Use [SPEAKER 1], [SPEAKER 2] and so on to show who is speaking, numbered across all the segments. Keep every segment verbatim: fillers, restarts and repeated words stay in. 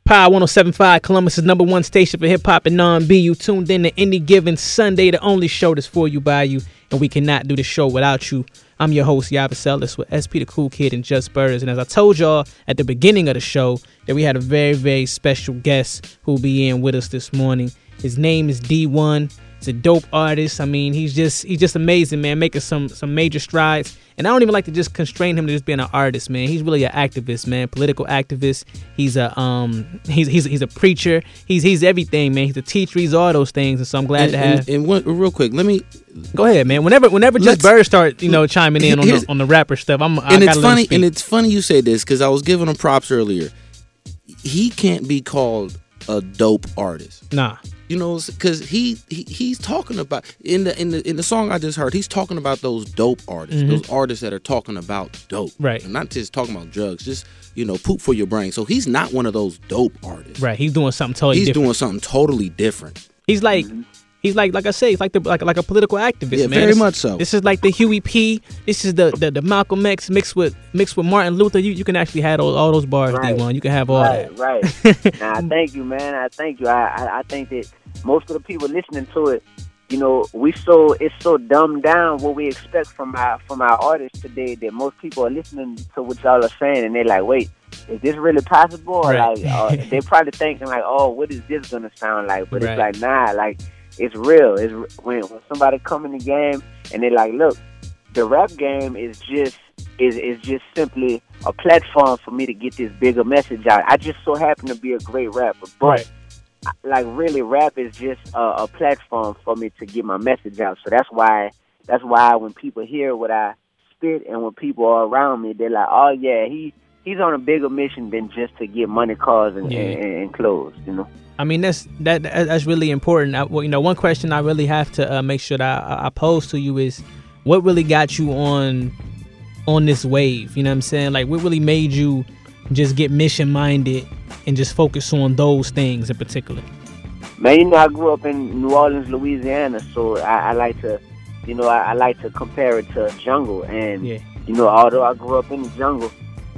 [SPEAKER 1] Power one oh seven point five, Columbus' number one station for hip-hop and R and B. You tuned in to Any Given Sunday, the only show that's for you, by you, and we cannot do the show without you. I'm your host, Yavis Ellis, with S P the Cool Kid and Just Burgers. And as I told y'all at the beginning of the show, that we had a very, very special guest who will be in with us this morning. His name is D one. He's a dope artist. I mean, he's just he's just amazing, man, making some some major strides. And I don't even like to just constrain him to just being an artist, man. He's really an activist, man, political activist. He's a um he's he's he's a preacher. He's he's everything, man. He's a teacher. He's all those things. And so I'm glad
[SPEAKER 2] and,
[SPEAKER 1] to have.
[SPEAKER 2] And, and one, real quick, let me
[SPEAKER 1] go ahead, man. Whenever whenever Just Bird start, you know, chiming in on the, on the rapper stuff, I'm. I
[SPEAKER 2] and
[SPEAKER 1] gotta
[SPEAKER 2] it's
[SPEAKER 1] let him
[SPEAKER 2] funny,
[SPEAKER 1] speak.
[SPEAKER 2] and it's funny you say this because I was giving him props earlier. He can't be called a dope artist.
[SPEAKER 1] Nah.
[SPEAKER 2] You know, because he, he he's talking about in the in the in the song I just heard. He's talking about those dope artists, mm-hmm. those artists that are talking about dope,
[SPEAKER 1] right?
[SPEAKER 2] And not just talking about drugs, just you know, poop for your brain. So he's not one of those dope artists,
[SPEAKER 1] right? He's doing something totally.
[SPEAKER 2] He's
[SPEAKER 1] different.
[SPEAKER 2] doing something totally different.
[SPEAKER 1] He's like. Mm-hmm. He's like, like I say, he's like the like like a political activist,
[SPEAKER 2] yeah,
[SPEAKER 1] man.
[SPEAKER 2] very
[SPEAKER 1] this,
[SPEAKER 2] much so.
[SPEAKER 1] This is like the Huey P. This is the, the, the Malcolm X mixed with mixed with Martin Luther. You you can actually have all, all those bars,
[SPEAKER 3] right.
[SPEAKER 1] D one. You can have all
[SPEAKER 3] right,
[SPEAKER 1] that.
[SPEAKER 3] Right. Nah, thank you, man. I thank you. I, I I think that most of the people listening to it, you know, we so it's so dumbed down what we expect from our from our artists today that most people are listening to what y'all are saying and they're like, wait, is this really possible? Or
[SPEAKER 1] right.
[SPEAKER 3] like, uh, they're probably thinking like, oh, what is this gonna sound like? But
[SPEAKER 1] right.
[SPEAKER 3] it's like, nah, like. It's real. It's when, when somebody come in the game and they're like, look, the rap game is just is is just simply a platform for me to get this bigger message out. I just so happen to be a great rapper, but
[SPEAKER 1] right.
[SPEAKER 3] like really, rap is just a, a platform for me to get my message out. So that's why that's why when people hear what I spit and when people are around me, they're like, oh yeah, he he's on a bigger mission than just to get money, cars, and,
[SPEAKER 1] yeah.
[SPEAKER 3] and, and clothes, you know.
[SPEAKER 1] I mean, that's that that's really important. I, well, you know, one question I really have to uh, make sure that I, I pose to you is, what really got you on on this wave? You know what I'm saying? Like, what really made you just get mission minded and just focus on those things in particular?
[SPEAKER 3] Man, you know, I grew up in New Orleans, Louisiana, so I, I like to, you know, I, I like to compare it to jungle. And
[SPEAKER 1] yeah.
[SPEAKER 3] you know, although I grew up in the jungle,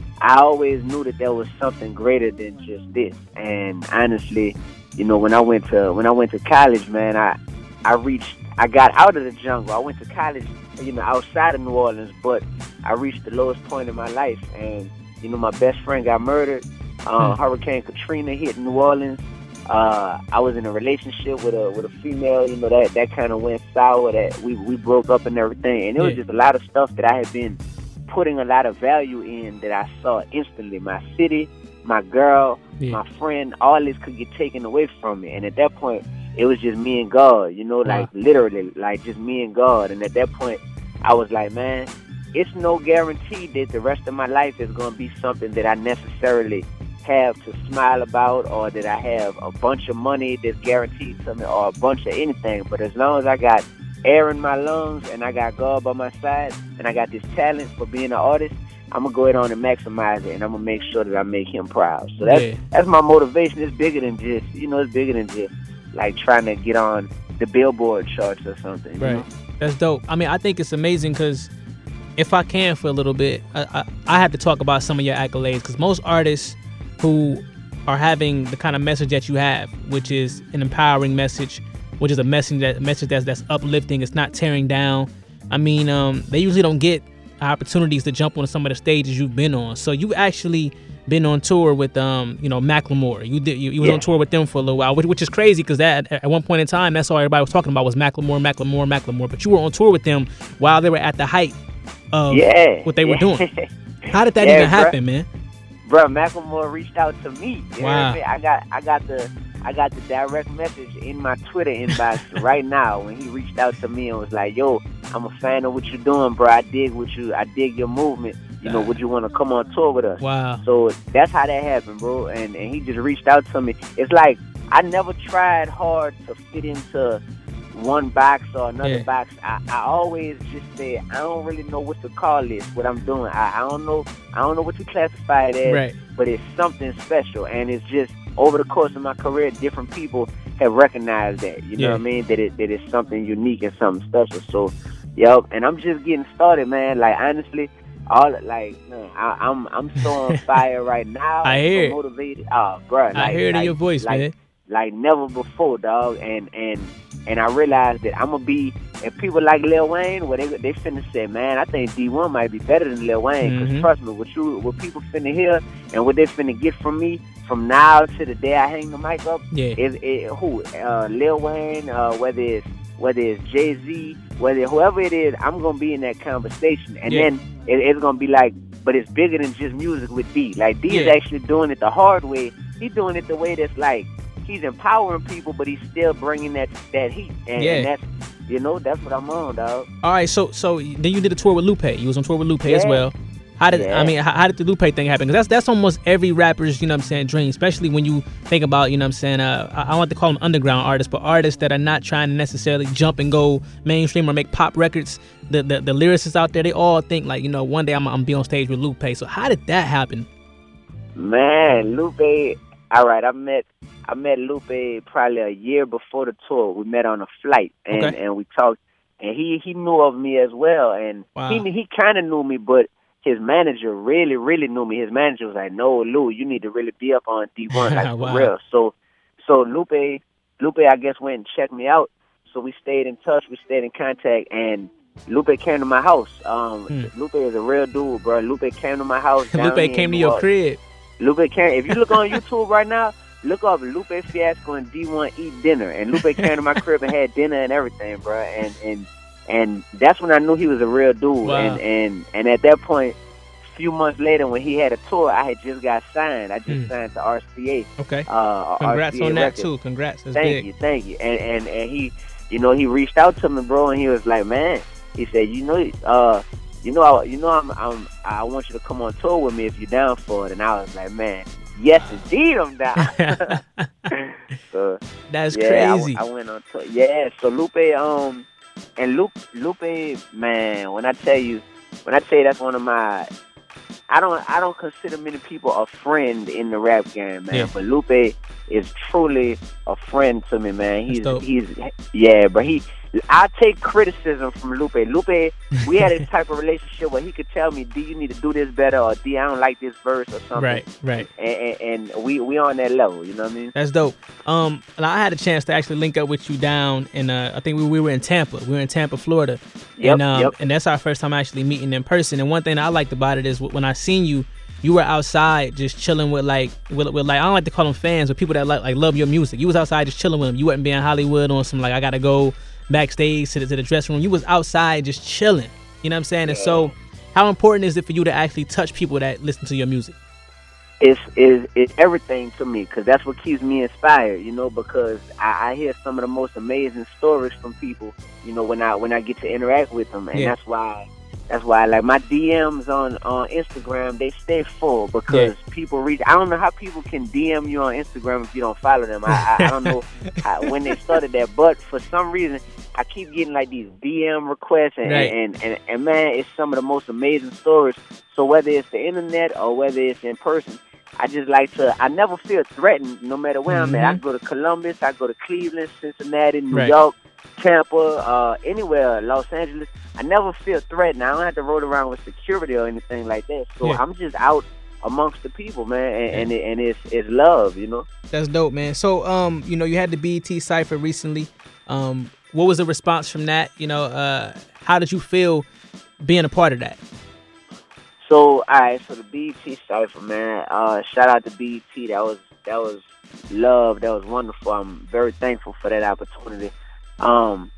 [SPEAKER 3] I always knew that there was something greater than just this. And honestly, you know, when I went to when I went to college, man, I I reached I got out of the jungle. I went to college, you know, outside of New Orleans, but I reached the lowest point in my life. And you know, my best friend got murdered. Uh, hmm. Hurricane Katrina hit New Orleans. Uh, I was in a relationship with a with a female. You know, that that kind of went sour. That we we broke up and everything. And it was
[SPEAKER 1] yeah.
[SPEAKER 3] just a lot of stuff that I had been putting a lot of value in that I saw instantly. My city, my girl, yeah. my friend, all this could get taken away from me. And at that point, it was just me and God, you know, like wow. literally, like just me and God. And at that point, I was like, man, it's no guarantee that the rest of my life is going to be something that I necessarily have to smile about, or that I have a bunch of money that's guaranteed to me, or a bunch of anything. But as long as I got air in my lungs and I got God by my side and I got this talent for being an artist, I'm gonna go ahead on and maximize it, and I'm gonna make sure that I make him proud. So that's yeah. that's my motivation. It's bigger than just, you know, it's bigger than just like trying to get on the Billboard charts or something.
[SPEAKER 1] Right.
[SPEAKER 3] You know?
[SPEAKER 1] That's dope. I mean, I think it's amazing because if I can for a little bit, I, I, I have to talk about some of your accolades, because most artists who are having the kind of message that you have, which is an empowering message, which is a message that message that's that's uplifting, it's not tearing down. I mean, um, they usually don't get opportunities to jump on some of the stages you've been on. So you actually been on tour with, um, you know, Macklemore. You did. You, you yeah. was on tour with them for a little while, which, which is crazy because that at one point in time, that's all everybody was talking about was Macklemore, Macklemore, Macklemore. But you were on tour with them while they were at the height of
[SPEAKER 3] yeah.
[SPEAKER 1] what they
[SPEAKER 3] yeah.
[SPEAKER 1] were doing. How did that
[SPEAKER 3] yeah,
[SPEAKER 1] even happen,
[SPEAKER 3] bro.
[SPEAKER 1] man?
[SPEAKER 3] Bro, Macklemore reached out to me. You
[SPEAKER 1] wow.
[SPEAKER 3] know I got, I got the. I got the direct message in my Twitter inbox right now when he reached out to me and was like, yo, I'm a fan of what you're doing, bro. I dig what you, I dig your movement. You know, would you want to come on tour with us?
[SPEAKER 1] Wow.
[SPEAKER 3] So that's how that happened, bro. And and he just reached out to me. It's like I never tried hard to fit into one box or another
[SPEAKER 1] yeah.
[SPEAKER 3] box. I, I always just said, I don't really know what to call this, what I'm doing. I, I don't know I don't know what to classify it as,
[SPEAKER 1] right.
[SPEAKER 3] but it's something special. And it's just, over the course of my career, different people have recognized that, you know
[SPEAKER 1] yeah.
[SPEAKER 3] what I mean? That it that it's something unique and something special. So, yep, and I'm just getting started, man. Like, honestly, all like man, I, I'm I'm so on fire right now.
[SPEAKER 1] I hear
[SPEAKER 3] so
[SPEAKER 1] it.
[SPEAKER 3] motivated. Oh, bro, like,
[SPEAKER 1] I hear it
[SPEAKER 3] like,
[SPEAKER 1] in your voice,
[SPEAKER 3] like,
[SPEAKER 1] man.
[SPEAKER 3] Like never before, dog. And and and I realized that I'm gonna be. And people like Lil Wayne, well, they they finna say, man, I think D one might be better than Lil Wayne. Because
[SPEAKER 1] Mm-hmm.
[SPEAKER 3] trust me, what you what people finna hear and what they finna get from me from now to the day I hang the mic up,
[SPEAKER 1] Yeah.
[SPEAKER 3] is it, who uh, Lil Wayne, uh, whether it's whether it's Jay Z, whether whoever it is, I'm gonna be in that conversation, and
[SPEAKER 1] Yeah.
[SPEAKER 3] then it, it's gonna be like, but it's bigger than just music with D. Like D is
[SPEAKER 1] Yeah.
[SPEAKER 3] actually doing it the hard way. He's doing it the way that's like he's empowering people, but he's still bringing that that heat, and,
[SPEAKER 1] Yeah.
[SPEAKER 3] and that's you know that's what I'm on, dog.
[SPEAKER 1] All right, so so then you did a tour with Lupe. You was on tour with Lupe as
[SPEAKER 3] Yeah.
[SPEAKER 1] well. How did
[SPEAKER 3] Yeah.
[SPEAKER 1] I mean? How, how did the Lupe thing happen? Because that's that's almost every rapper's, you know what I'm saying, dream. Especially when you think about, you know what I'm saying. Uh, I, I don't like to call them underground artists, but artists that are not trying to necessarily jump and go mainstream or make pop records. The the, the lyricists out there, they all think like, you know, one day I'm I'm gonna be on stage with Lupe. So how did that happen?
[SPEAKER 3] Man, Lupe. All right, I met I met Lupe probably a year before the tour. We met on a flight, and,
[SPEAKER 1] Okay.
[SPEAKER 3] and we talked. And he, he knew of me as well, and
[SPEAKER 1] Wow.
[SPEAKER 3] he he kind of knew me, but his manager really really knew me. His manager was like, "No, Lou, you need to really be up on D one, like
[SPEAKER 1] Wow.
[SPEAKER 3] for real." So so Lupe Lupe I guess went and checked me out. So we stayed in touch. We stayed in contact, and Lupe came to my house. Um,
[SPEAKER 1] Hmm.
[SPEAKER 3] Lupe is a real dude, bro. Lupe came to my house. down
[SPEAKER 1] Lupe
[SPEAKER 3] here
[SPEAKER 1] came
[SPEAKER 3] in
[SPEAKER 1] to
[SPEAKER 3] New
[SPEAKER 1] your
[SPEAKER 3] Orleans.
[SPEAKER 1] crib.
[SPEAKER 3] Lupe came. If you look on YouTube right now, look up Lupe Fiasco and D one eat dinner. And Lupe came to my crib and had dinner and everything, bro. And and and that's when I knew he was a real dude.
[SPEAKER 1] Wow.
[SPEAKER 3] And and and at that point, a few months later, when he had a tour, I had just got signed. I just
[SPEAKER 1] Mm.
[SPEAKER 3] signed to R C A.
[SPEAKER 1] Okay.
[SPEAKER 3] Uh,
[SPEAKER 1] Congrats
[SPEAKER 3] R C A
[SPEAKER 1] on that
[SPEAKER 3] Records.
[SPEAKER 1] too. Congrats. That's
[SPEAKER 3] Thank
[SPEAKER 1] big.
[SPEAKER 3] you, thank you. And and and he, you know, he reached out to me, bro, and he was like, man, he said, you know, uh. You know, I, you know, I'm, I'm, I want you to come on tour with me if you're down for it. And I was like, man, yes, indeed, I'm down. so,
[SPEAKER 1] That's
[SPEAKER 3] yeah,
[SPEAKER 1] crazy.
[SPEAKER 3] I, I went on tour. Yeah, so Lupe, um, and Lupe, Lupe, man, when I tell you, when I tell you that's one of my, I don't, I don't consider many people a friend in the rap game, man.
[SPEAKER 1] Yeah.
[SPEAKER 3] But Lupe is truly a friend to me, man. He's,
[SPEAKER 1] dope.
[SPEAKER 3] he's, yeah, but he. I take criticism from Lupe. Lupe, we had a type of relationship where he could tell me, D, you need to do this better, or D, I don't like this verse or something.
[SPEAKER 1] Right, right.
[SPEAKER 3] And, and, and we we on that level, you know what I mean?
[SPEAKER 1] That's dope. Um, and I had a chance to actually link up with you down in, uh, I think we, we were in Tampa. We were in Tampa, Florida.
[SPEAKER 3] Yep,
[SPEAKER 1] and um,
[SPEAKER 3] yep.
[SPEAKER 1] and that's our first time actually meeting in person. And one thing I liked about it is when I seen you, you were outside just chilling with like, with, with like I don't like to call them fans, but people that like like love your music. You was outside just chilling with them. You wasn't being Hollywood on some like I gotta go backstage to the, to the dressing room. You was outside just chilling. You know what I'm saying? And so, how important is it for you to actually touch people that listen to your music?
[SPEAKER 3] It's, it's, it's everything to me, because that's what keeps me inspired, you know, because I, I hear some of the most amazing stories from people, you know, when I when I get to interact with them. And
[SPEAKER 1] Yeah.
[SPEAKER 3] that's why that's why like my D Ms on, on Instagram, they stay full, because
[SPEAKER 1] Yeah.
[SPEAKER 3] people reach. I don't know how people can D M you on Instagram if you don't follow them. I, I, I don't know how, when they started that, but for some reason, I keep getting like these D M requests, and,
[SPEAKER 1] Right.
[SPEAKER 3] and, and, and man, it's some of the most amazing stories. So whether it's the internet or whether it's in person, I just like to, I never feel threatened no matter where I'm at. I
[SPEAKER 1] Mhm.
[SPEAKER 3] go to Columbus, I go to Cleveland, Cincinnati, New
[SPEAKER 1] Right.
[SPEAKER 3] York, Tampa, uh, anywhere, Los Angeles. I never feel threatened. I don't have to roll around with security or anything like that. So
[SPEAKER 1] Yeah.
[SPEAKER 3] I'm just out amongst the people, man, and, and, it, and it's, it's love, you know?
[SPEAKER 1] That's dope, man. So, um, you know, you had the B E T Cypher recently. Um, what was the response from that? You know, uh, how did you feel being a part of that?
[SPEAKER 3] So, all right, so the B E T Cypher, man, uh, shout out to B E T. That was, that was love. That was wonderful. I'm very thankful for that opportunity. Um,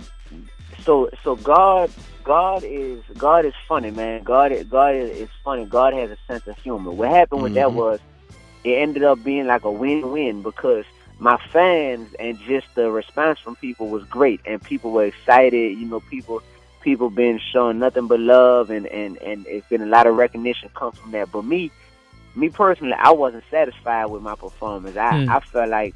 [SPEAKER 3] so, so God, God is, God is funny, man. God, is, God is, is funny. God has a sense of humor. What happened with that
[SPEAKER 1] Mhm.
[SPEAKER 3] was, it ended up being like a win-win, because my fans and just the response from people was great, and people were excited. You know, people, people been showing nothing but love, and, and, and it's been a lot of recognition come from that. But me, me personally, I wasn't satisfied with my performance. I,
[SPEAKER 1] Mm.
[SPEAKER 3] I felt like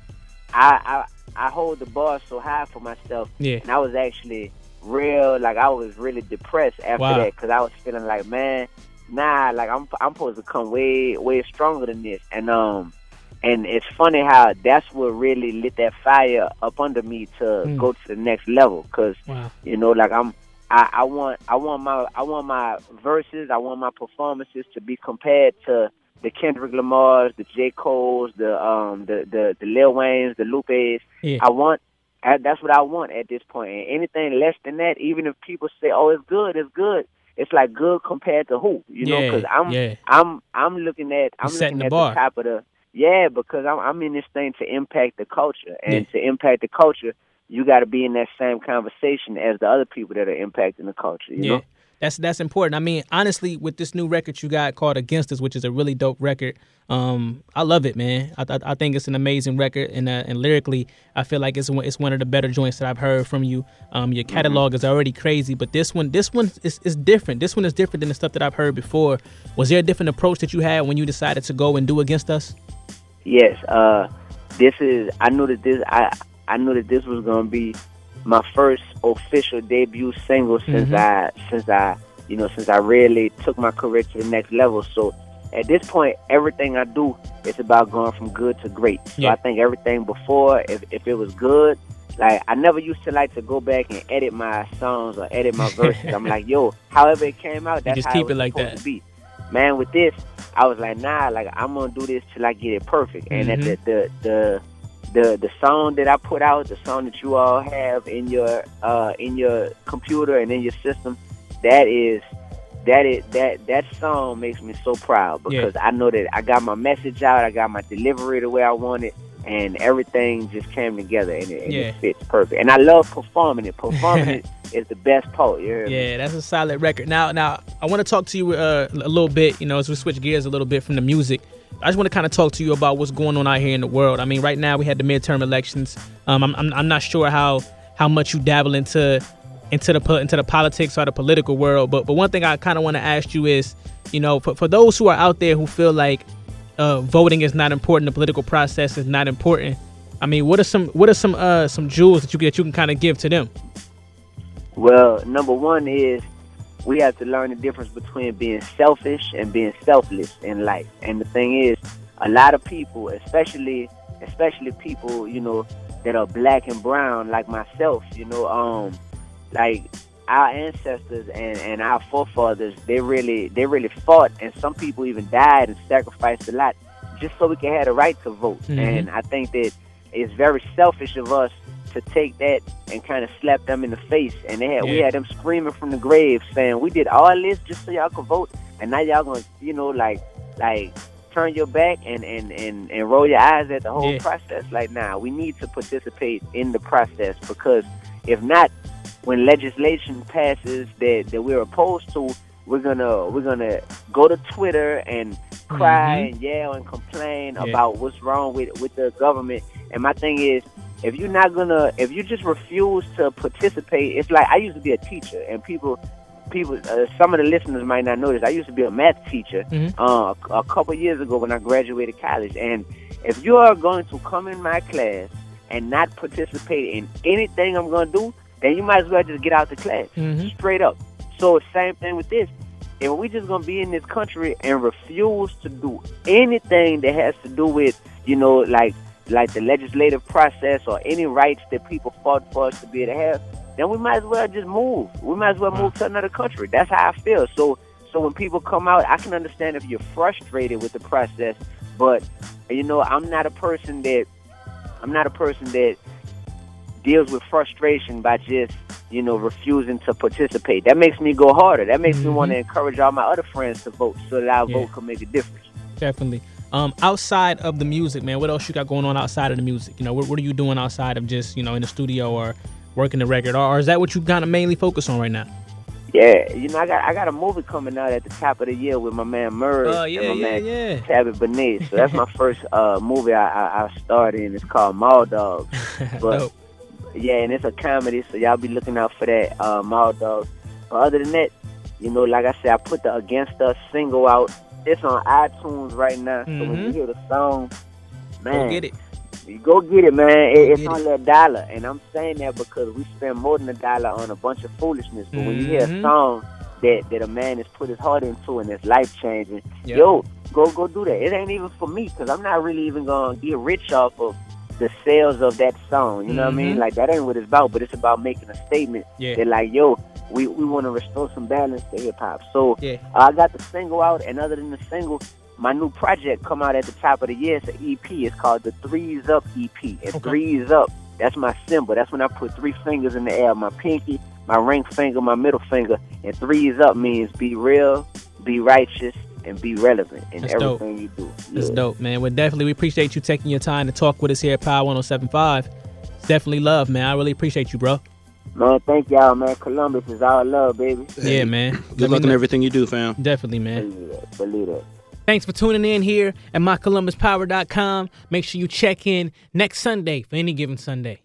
[SPEAKER 3] I, I, I hold the bar so high for myself,
[SPEAKER 1] Yeah.
[SPEAKER 3] and I was actually real, like I was really depressed after
[SPEAKER 1] Wow.
[SPEAKER 3] that, because I was feeling like, man, nah, like I'm, I'm supposed to come way, way stronger than this, and um. And it's funny how that's what really lit that fire up under me to
[SPEAKER 1] Mm.
[SPEAKER 3] go to the next level. Cause,
[SPEAKER 1] Wow.
[SPEAKER 3] you know, like I'm, I, I want I want my I want my verses, I want my performances to be compared to the Kendrick Lamars, the J. Cole's, the um the the, the Lil Wayne's, the Lupe's.
[SPEAKER 1] Yeah.
[SPEAKER 3] I want I, that's what I want at this point. And anything less than that, even if people say, "Oh, it's good, it's good," it's like good compared to who? You know,
[SPEAKER 1] Yeah,
[SPEAKER 3] because I'm
[SPEAKER 1] yeah.
[SPEAKER 3] I'm I'm looking at I'm
[SPEAKER 1] You're setting
[SPEAKER 3] looking
[SPEAKER 1] the
[SPEAKER 3] at
[SPEAKER 1] bar.
[SPEAKER 3] the top of the yeah because I'm I'm in this thing to impact the culture, and
[SPEAKER 1] Yeah.
[SPEAKER 3] to impact the culture, you got to be in that same conversation as the other people that are impacting the culture. You
[SPEAKER 1] Yeah.
[SPEAKER 3] know.
[SPEAKER 1] That's that's important. I mean, honestly, with this new record you got called Against Us, which is a really dope record, um, I love it, man. I I, I think it's an amazing record, and uh, and lyrically, I feel like it's one, it's one of the better joints that I've heard from you. Um, your catalog mm-hmm. is already crazy, but this one this one is, is different. This one is different than the stuff that I've heard before. Was there a different approach that you had when you decided to go and do Against Us?
[SPEAKER 3] Yes. Uh, this is. I knew that this. I I knew that this was gonna be my first official debut single since mm-hmm. I since I you know since I really took my career to the next level. So at this point, everything I do is about going from good to great. So
[SPEAKER 1] yeah.
[SPEAKER 3] I think everything before, if if it was good, like I never used to like to go back and edit my songs or edit my verses. I'm like, yo, however it came out, that's
[SPEAKER 1] you just
[SPEAKER 3] how
[SPEAKER 1] keep
[SPEAKER 3] it was
[SPEAKER 1] it like
[SPEAKER 3] supposed
[SPEAKER 1] that.
[SPEAKER 3] to be. Man, with this, I was like, nah, like I'm gonna do this till I get it perfect. And
[SPEAKER 1] mm-hmm.
[SPEAKER 3] at the the the The the song that I put out, the song that you all have in your uh, in your computer and in your system, that is that is that that song makes me so proud because yeah. I know that I got my message out, I got my delivery the way I want it, and everything just came together and it, and
[SPEAKER 1] yeah.
[SPEAKER 3] it fits perfect. And I love performing it. Performing it is the best part. You hear me?
[SPEAKER 1] Yeah, that's a solid record. Now, now I want to talk to you uh, a little bit. You know, as we switch gears a little bit from the music. I just want to kind of talk to you about what's going on out here in the world. I mean, right now we had the midterm elections. Um, I'm, I'm I'm not sure how how much you dabble into into the into the politics or the political world, but but one thing I kind of want to ask you is, you know, for for those who are out there who feel like uh, voting is not important, the political process is not important. I mean, what are some what are some uh some jewels that you that you can kind of give to them?
[SPEAKER 3] Well, number one is, we have to learn the difference between being selfish and being selfless in life. And the thing is, a lot of people, especially especially people, you know, that are black and brown like myself, you know, um, like our ancestors and, and our forefathers, they really they really fought, and some people even died and sacrificed a lot just so we can have the right to vote. Mm-hmm. And I think that it's very selfish of us to take that and kind of slap them in the face. And they had, yeah. we had them screaming from the grave saying, we did all this just so y'all could vote, and now y'all gonna, you know, like like turn your back and, and, and, and roll your eyes at the whole yeah. process. Like, nah, we need to participate in the process, because if not, when legislation passes that, that we're opposed to, we're gonna we're gonna go to Twitter and cry mm-hmm. and yell and complain yeah. about what's wrong with with the government. And my thing is, if you're not gonna, if you just refuse to participate, it's like I used to be a teacher, and people, people, uh, some of the listeners might not know this. I used to be a math teacher mm-hmm. uh, a, a couple years ago when I graduated college. And if you are going to come in my class and not participate in anything I'm gonna do, then you might as well just get out the class, mm-hmm. straight up. So same thing with this. If we just gonna be in this country and refuse to do anything that has to do with, you know, like. like the legislative process or any rights that people fought for us to be able to have, then we might as well just move. We might as well move to another country. That's how I feel. So so when people come out, I can understand if you're frustrated with the process, but, you know, I'm not a person that, I'm not a person that deals with frustration by just, you know, refusing to participate. That makes me go harder. That makes mm-hmm. me want to encourage all my other friends to vote so that our yeah. vote can make a difference.
[SPEAKER 1] Definitely. Um, outside of the music, man, what else you got going on outside of the music? You know, what, what are you doing outside of just, you know, in the studio or working the record? Or, or is that what you kind of mainly focus on right now?
[SPEAKER 3] Yeah, you know, I got I got a movie coming out at the top of the year with my man Murray
[SPEAKER 1] uh, yeah,
[SPEAKER 3] and my
[SPEAKER 1] yeah,
[SPEAKER 3] man
[SPEAKER 1] yeah.
[SPEAKER 3] Tabby Benes. So that's my first uh, movie I, I, I starred in. It's called Mall Dogs. But
[SPEAKER 1] Dope.
[SPEAKER 3] Yeah, and it's a comedy, so y'all be looking out for that, uh, Mall Dogs. But other than that, you know, like I said, I put the Against Us single out. It's on iTunes right now, so mm-hmm. when you hear the song, man,
[SPEAKER 1] go get it.
[SPEAKER 3] You go get it, man. It,
[SPEAKER 1] it's
[SPEAKER 3] it's only a dollar, and I'm saying that because we spend more than a dollar on a bunch of foolishness. But mm-hmm. when you hear a song that, that a man has put his heart into and it's life changing, yep. yo, go go do that. It ain't even for me, because I'm not really even gonna get rich off of the sales of that song. You know
[SPEAKER 1] Mm-hmm.
[SPEAKER 3] what I mean? Like, that ain't what it's about, but it's about making a statement
[SPEAKER 1] Yeah.
[SPEAKER 3] that, like, yo, we, we want to restore some balance to hip-hop. So
[SPEAKER 1] Yeah.
[SPEAKER 3] uh, I got the single out, and other than the single, my new project come out at the top of the year. It's an E P. It's called the Threes Up E P. And
[SPEAKER 1] Okay.
[SPEAKER 3] Threes Up, that's my symbol. That's when I put three fingers in the air, my pinky, my ring finger, my middle finger. And Threes Up means be real, be righteous, and be relevant in
[SPEAKER 1] That's dope.
[SPEAKER 3] everything you do.
[SPEAKER 1] That's
[SPEAKER 3] Yeah.
[SPEAKER 1] dope, man. Well, definitely, we appreciate you taking your time to talk with us here at Power one oh seven point five. It's definitely love, man. I really appreciate you, bro.
[SPEAKER 3] Man, thank y'all, man. Columbus is all love, baby.
[SPEAKER 1] Yeah, man.
[SPEAKER 2] Good
[SPEAKER 1] Let me
[SPEAKER 2] luck in
[SPEAKER 1] know.
[SPEAKER 2] everything you do, fam.
[SPEAKER 1] Definitely, man.
[SPEAKER 3] Believe that. Believe that.
[SPEAKER 1] Thanks for tuning in here at my columbus power dot com. Make sure you check in next Sunday for Any Given Sunday.